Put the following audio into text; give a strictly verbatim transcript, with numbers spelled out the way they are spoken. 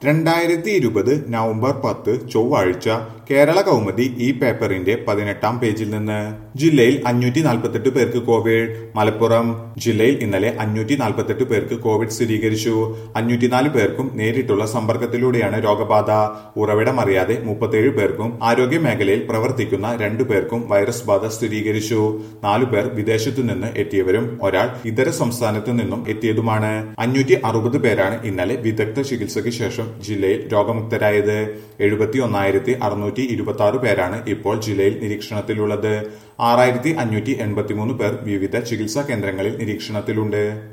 രണ്ടായിരത്തി ഇരുപത് നവംബർ പത്ത് ചൊവ്വാഴ്ച കേരള കൗമുദി ഈ പേപ്പറിന്റെ പതിനെട്ടാം പേജിൽ നിന്ന് ജില്ലയിൽ അഞ്ഞൂറ്റി നാൽപ്പത്തെട്ട് പേർക്ക് കോവിഡ്. മലപ്പുറം ജില്ലയിൽ ഇന്നലെ അഞ്ഞൂറ്റി നാൽപ്പത്തെട്ട് പേർക്ക് കോവിഡ് സ്ഥിരീകരിച്ചു. അഞ്ഞൂറ്റിനാല് പേർക്കും നേരിട്ടുള്ള സമ്പർക്കത്തിലൂടെയാണ് രോഗബാധ. ഉറവിടമറിയാതെ മുപ്പത്തേഴ് പേർക്കും ആരോഗ്യ മേഖലയിൽ പ്രവർത്തിക്കുന്ന രണ്ടു പേർക്കും വൈറസ് ബാധ സ്ഥിരീകരിച്ചു. നാലു പേർ വിദേശത്തു നിന്ന് എത്തിയവരും ഒരാൾ ഇതര സംസ്ഥാനത്തു നിന്നും എത്തിയതുമാണ്. അഞ്ഞൂറ്റി അറുപത് പേരാണ് ഇന്നലെ വിദഗ്ധ ചികിത്സയ്ക്ക് ശേഷം ജില്ലയിൽ രോഗമുക്തരായത്. എഴുപത്തി ഒന്നായിരത്തി അറുന്നൂറ്റി ഇരുപത്തി ആറ് പേരാണ് ഇപ്പോൾ ജില്ലയിൽ നിരീക്ഷണത്തിലുള്ളത്. ആറായിരത്തി അഞ്ഞൂറ്റി എൺപത്തിമൂന്ന് പേർ വിവിധ ചികിത്സാ കേന്ദ്രങ്ങളിൽ നിരീക്ഷണത്തിലുണ്ട്.